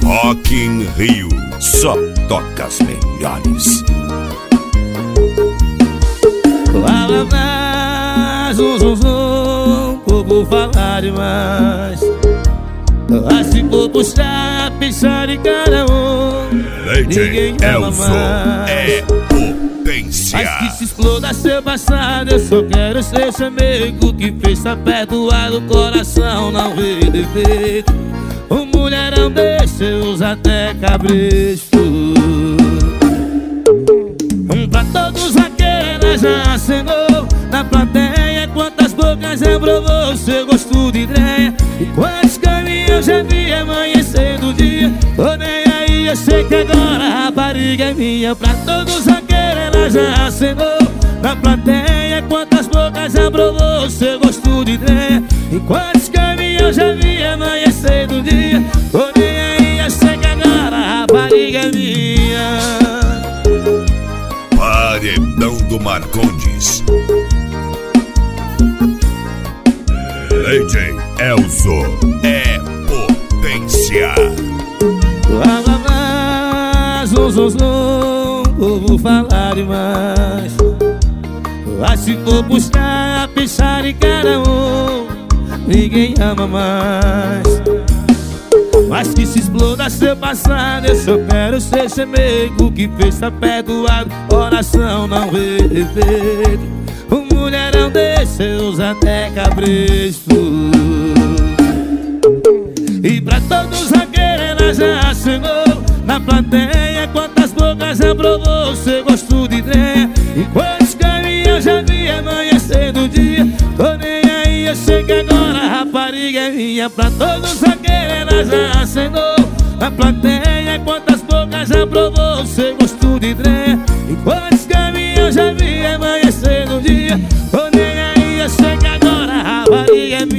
Rock in Rio, só toca as melhores. Fala mais, povo falar demais. Mas se for puxar, pensar em cada um, ninguém ama mais. É potência. Mas que se exploda seu passado, eu só quero ser seu amigo, que fez tá perdoado, o coração não vê defeito. O mulherão desse usa até cabresto. Pra todos aqueles já acenou na plateia, quantas bocas já provou seu gosto de ideia, e quantos caminhos já vi amanhecendo o dia. Tô nem aí, eu sei que agora a rapariga é minha. Pra todos aqueles já acenou na plateia, quantas bocas já provou seu gosto de ideia, e quantos caminhos já vi amanhecendo o dia. Tô nem aí, eu sei que agora a rapariga é minha. Paredão do Marcondes. DJ Elzo é potência. Fala mais, povo falar demais. Mas se for buscar, pensar em cada um, ninguém ama mais. Mas que se exploda seu passado, eu só quero ser seu amigo, que fez tá perdoado, coração não vê defeito. O mulherão desse usa até cabresto. E pra todos aqueles já assinou na plateia, quantas bocas já provou seu gosto de ideia, e quantos caminhos já vi amanhecendo o dia. Tô nem aí, eu sei que agora a rapariga é minha. Pra todos aqueles já acenou na plateia, quantas bocas já provou seu gosto de ideia, e quantos caminhos já vi amanhecendo o dia. Tô nem aí, eu sei que agora a rapariga é minha.